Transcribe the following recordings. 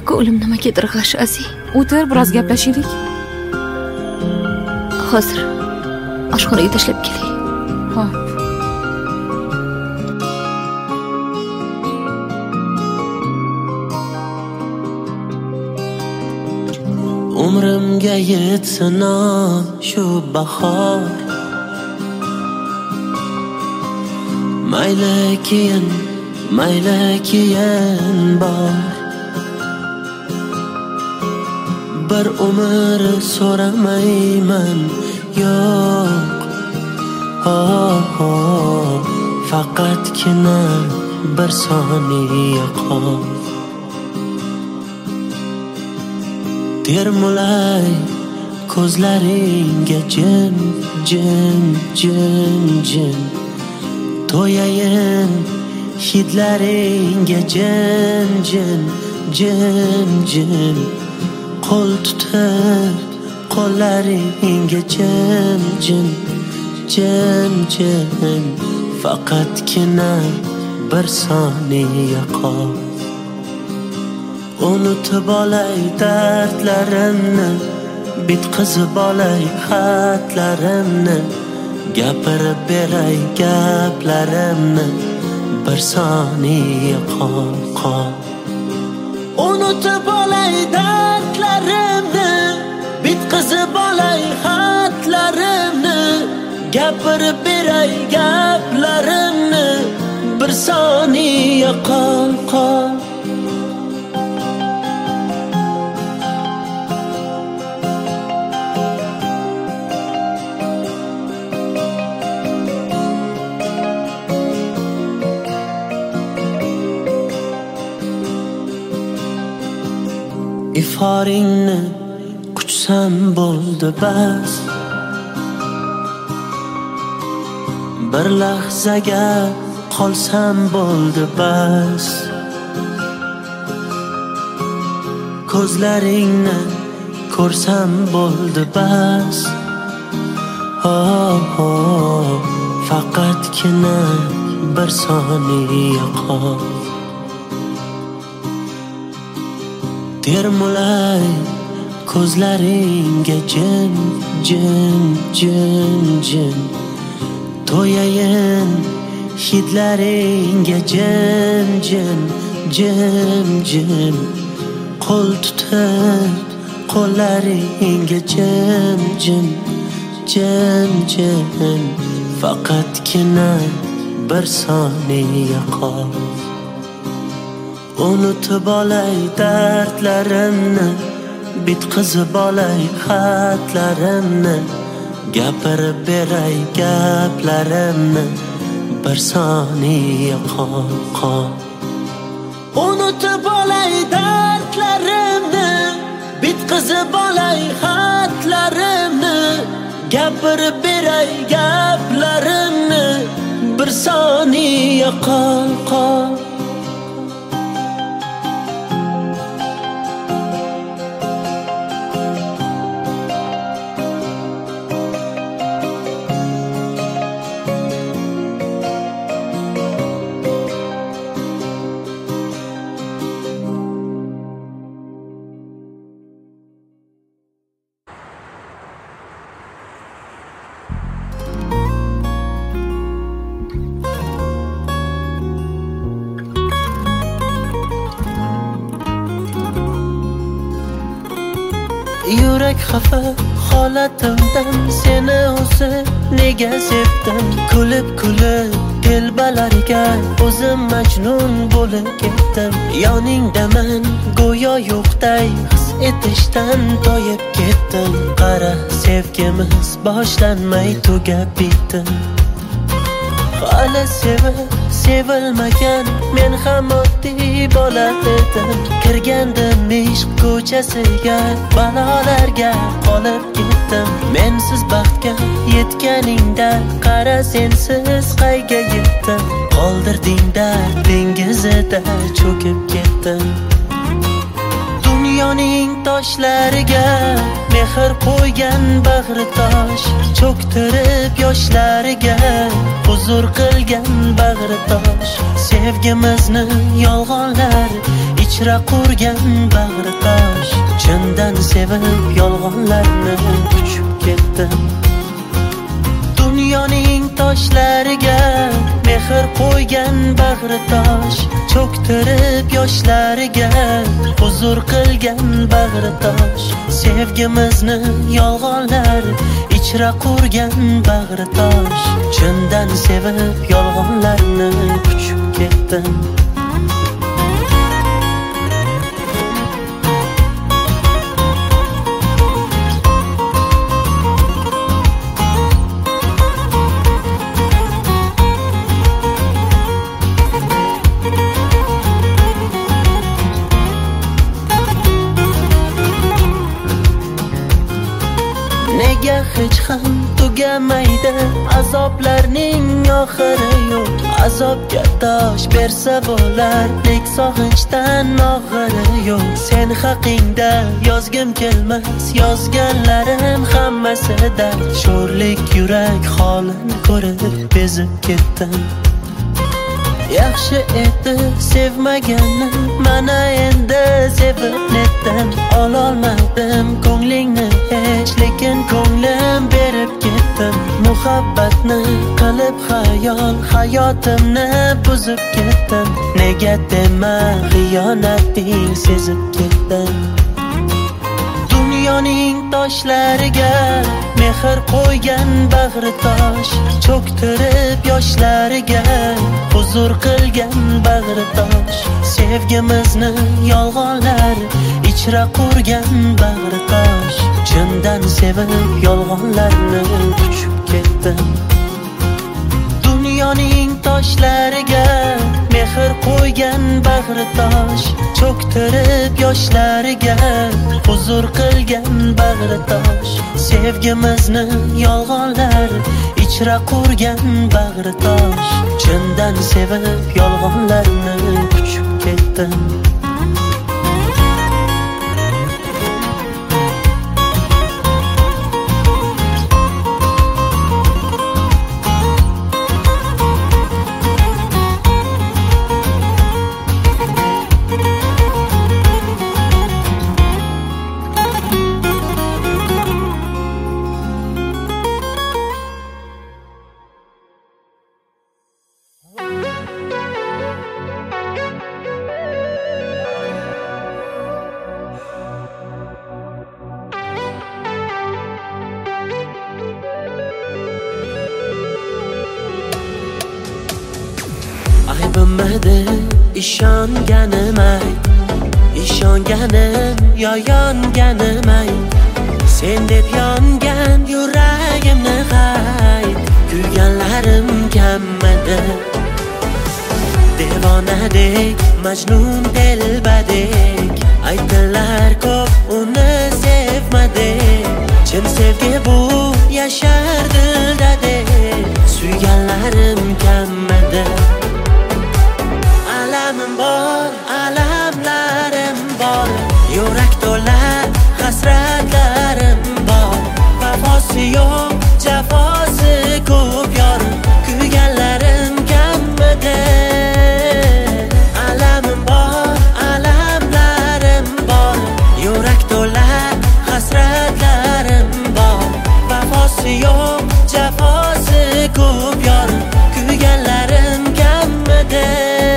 Ko'nglim nimagadir g'ash Aziz. O'tir, biroz gaplashaylik. Hozir oshxonaga tashlab kelay. Xo'p. Umrimga yetsin shu bahor, mayli keyin bor. Bir umr so'ramayman, yo'q. Faqatgina bir soniya qol. Termulay ko'zlaringga jim to'yayin hidlaringga jim qo'l tutib qo'llaringga jim faqatgina bir soniya qol. Unutib olay dardlarimni, bitqizib olay xatlarimni, gapirib beray gaplarimni, bir soniya qol. Unutib olay dardlarimni, bitqizib olay xatlarimni, gapirib beray gaplarimni, bir soniya qol. Iforingni quchsam bo'ldi bas, bir lahzaga qolsam bo'ldi bas. Ko'zlaringni ko'rsam bo'ldi bas. Faqatgina bir soniya qol. Termulay ko'zlaringga jim to'yayin hidlaringga jim qo'l tutib qo'llaringga jim faqatgina bir soniya qol. Unutib olay dardlarimni, bitqizib olay xatlarimni, gapirib beray gaplarimni, bir soniya qol. Unutib olay dardlarimni, bitqizib olay xatlarimni, gapirib beray gaplarimni, bir soniya qol. Yurak xafa holatimdan seni o'zi nega sevdim. Kulib telbalariga o'zim majnun bo'lib ketdim. Yoningdaman go'yo yo'qday his etishdan toyib ketdim. Qara sevgimiz boshlanmay tugab bitdi. Hali sevilmagan men ham oddiy bola edim. Kirgandim ishq ko'chasiga, balolarga qolib ketdim. Mensiz baxtga yetganingda qara sensiz qayga yetdim. Qoldirdingda dengizida cho'kib ketdim. Dunyoning toshlariga mehr qo'ygan bag'ri tosh, cho'ktirib yoshlariga huzur qilgan bag'ri tosh. Sevgimizni yolg'onlar ichra qurgan bag'ri tosh. Chindan sevib yolg'onlarni quchib ketdim. Dunyoning toshlariga mehr qo'ygan bag'ri tosh, cho'ktirib yoshlariga huzur qilgan bag'ri tosh. Sevgimizni yolg'onlar ichra qurgan bag'ri tosh. Chindan sevib yolg'onlarni quchib ketdim. Nega hech ham tugamaydi azoblarning oxiri yo'q. Azobga tosh bersa bo'lar, nek sog'inchdan og'iri yo'q. Sen haqingda yozgim kelmas, yozganlarim hammasida sho'rlik yurak holin ko'rib bezib ketdim. Yaxshi edi sevmaganim, mana endi sevib netdim. Ololmadim ko'nglingni hech, lekin ko'nglim berib ketdim. Muhabbatni qilib xayol, hayotimni buzib ketdim. Nega dema xiyonating sezib ketdim. Dunyoning toshlariga mehr qo'ygan bag'ri tosh, cho'ktirib yoshlariga huzur qilgan bag'ri tosh. Sevgimizni yolg'onlar ichra qurgan bag'ri tosh. Chindan sevib yolg'onlarni quchib ketdim. Dunyoning toshlariga mehr qo'ygan bag'ri tosh, cho'ktirib yoshlariga huzur qilgan bag'ri tosh. Sevgimizni yolg'onlar ichra qurgan bag'ri tosh. Chindan sevib yolg'onlarni quchib ketdim. Aybimidi ishonganim ay, ishonganim yo yonganim ay. Sen deb yongan yuragimni qayt, kuyganlarim kammadi. Devonadek, majnun telbadek, aytdilar ko'p uni sevmadik. Chin sevgi bu yashar dilda dek, suyganlarim kammadi. Alamim bor, alamlarim bor, yurak to'la hasratlarim bor. Vafosi yo'q, jafosi ko'p yor, kuyganlarim kammidi. Alamim bor, alamlarim bor, yurak to'la hasratlarim bor. Vafosi yo'q, jafosi ko'p yor, kuyganlarim kammidi.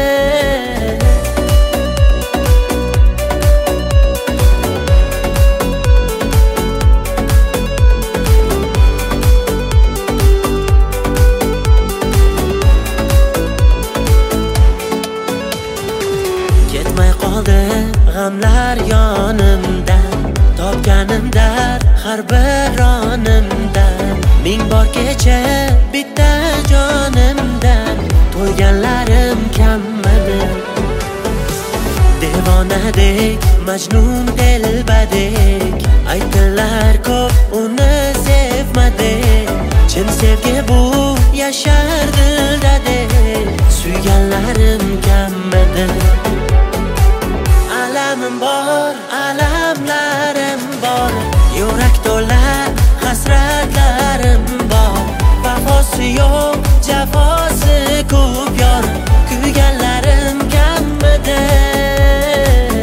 G'amlar yonimdan, topganim dar har bir onimdan. Ming bor kecha bitta jonimdan, to'yganlarim kammidi. Devonadek, majnun telbadek, aytdilar ko'p uni sevmadik. Chin sevgi bu yashar dilda dek, suyganlarim kammidi. Alamim bor, alamlarim bor, yurak to'la hasratlarim bor. Vafosi yo'q, jafosi ko'p yor, kuyganlarim kammidi.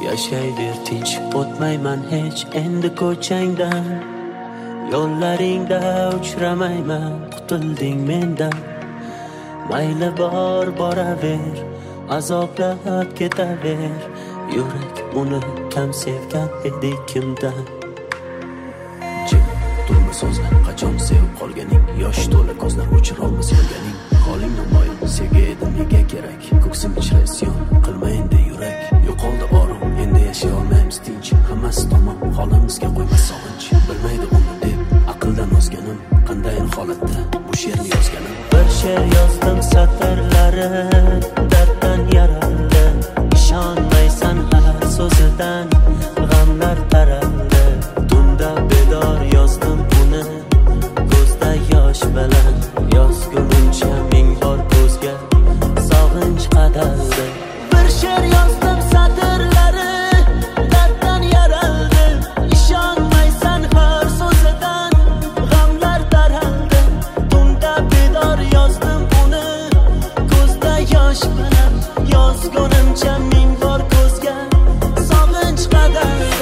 Yashayver tinch, o'tmayman hech endi ko'changdan. Yo'llaringda uchramayman, qutulding mendan. Mayli bor boraver, azoblab ketaver. Yurak uni kam sevgan edi kimdan. Jim turma so'zlar, qachon sevib qolganing, yosh to'la ko'zlar o'chirolmas yurganing. Holing namoyon, sevgi edi nega kerak, ko'ksim ichra isyon qilma endi yurak. Yo'qoldi orom, endi yashay olmaymiz tinch, hammasi tamom, holimizga qo'ymas sog'inch. Bilmaydi uni deb aqldan ozganim, qanday holatda bu she'rni yozganim. Bir she'r yozdim satrlari darddan yaraldi. İshonmaysan har so'zidan, g'amlar taraldi. Tunda bedor yozdim uni, ko'zda yosh bilan. Yozgunimcha ming bor ko'zga sog'inch qadaldi. Bir she'r yozdim satrlari darddan yaraldi. Ishonmaysan har so'zidan, g'amlar taraldi. Tunda bedor yozdim uni, ko'zda yosh bilan. Yozgunimcha ming bor ko'zga sog'inch qadaldi.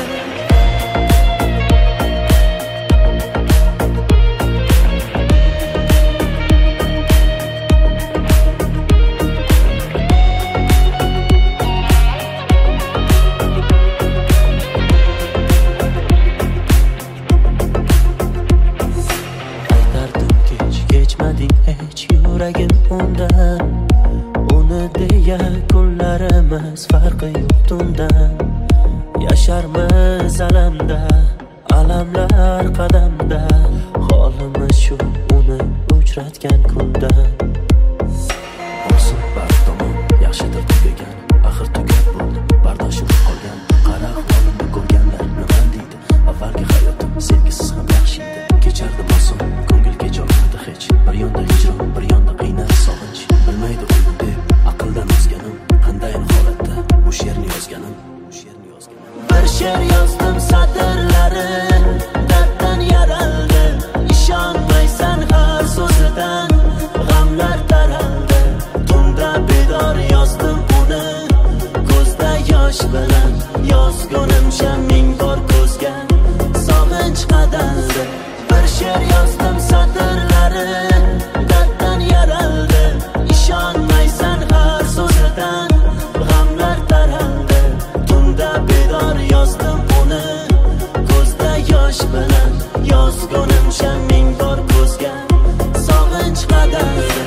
Aytardim kechmading hech yuragim undan. Uni deya kunlarimiz farqi yo'q tundan. Yasharmiz alamda, alamlar qadamda. Holimiz shu uni uchratgan kundan. Bo'lsin baxt tomon, yaxshidir tugagan. Axir tugab bo'ldi, bardoshim qolgan. Qara holimni ko'rganlar nima deydi? Avvalgi hayotim sevgisiz ham yaxshi edi. Kechardim oson, ko'ngil kecholmadi hech. Bir yonda hijron, bir yonda qiynar sog'inch. Bilmaydi uni deb aqldan ozganim, qanday holatda bu she'rni yozganim. Bir she'r yozdim satrlari darddan yaraldi. Ishonmaysan har so'zidan, g'amlar taraldi. Tunda bedor yozdim uni, ko'zda yosh bilan. Yozgunimcha ming bor ko'zga sog'inch qadaldi. Bir she'r yozdim satrlari darddan yaraldi. Ishonmaysan har so'zidan, g'amlar taraldi. Tunda bedor yozdim uni, ko'zda yosh bilan. Yozgunimcha ming bor ko'zga sog'inch qadaldi.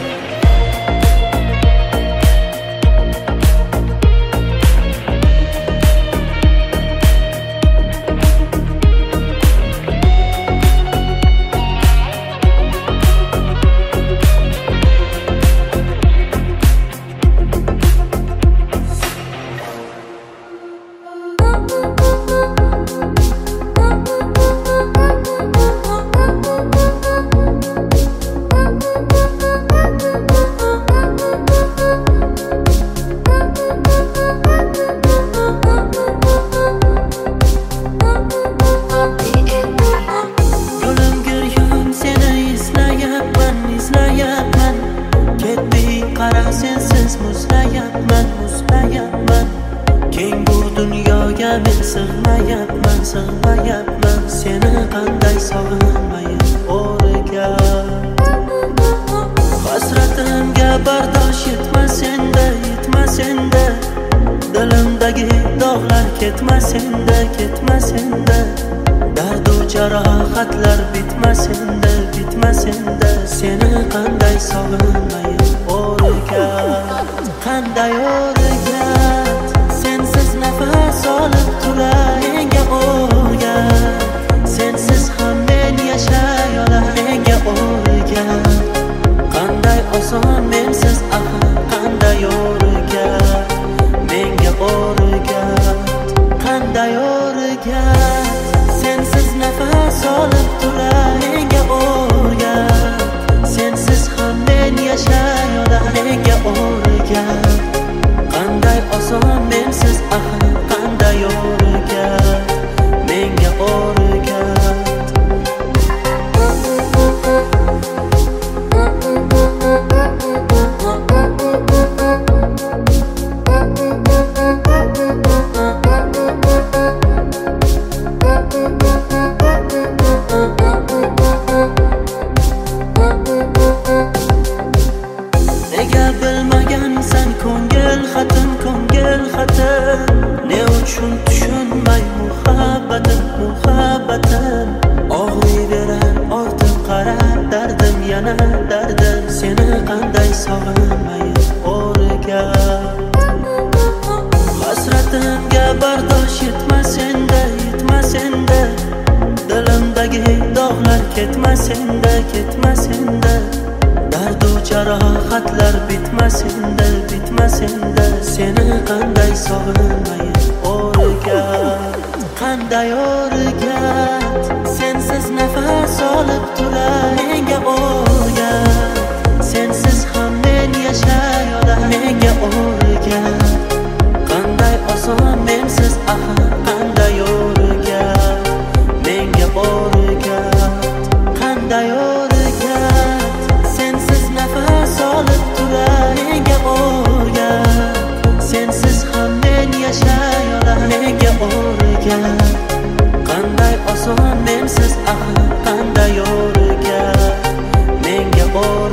Sig'mayapman, seni qanday sog'inmayin o'rgan. Hasratimga bardosh yetmas endi, yetmas endi. Dilimdagi dog'lar ketmas endi, ketmas endi. Dardu jarohatlar bitmas endi, bitmas endi. Seni qanday sog'inmayin o'rgan. Qanday o'rgan. Sensiz nafas olib turay menga o'rgan. Sensiz ham men yashay olay menga o'rgan. Qanday oson mensiz axir, qanday o'rgan. Menga o'rgan, qanday o'rgan. Sensiz nafas olib turay menga o'rgan. Sensiz ham men yashay olay menga o'rgan. rohatim, ne uchun tushunmay muhabbatim, muhabbatim. Og'riyverar ortib qara dardim, yana dardim. Seni qanday sog'inmay o'rgan. Hasratimga bardosh yetmas endi, yetmas endi. Dilimdagi dog'lar ketmas endi, ketmas endi. Dardu jarohatlar bitmas endi, bitmas endi. Seni qanday sog'inmay o'rgat, qanday o'rgat. Sensiz nafas olib turar menga o'rgat. Sensiz ham men yashay olar menga o'rgat. Qanday oson mensiz axir, qanday o'rgat menga o'rgat, qanday o'rgat. Sensiz nafas olib turar menga o'rgat. Sensiz ham men yashay olar menga o'rgat. Qanday oson mensiz axir, qanday o'rgat menga o'rgat.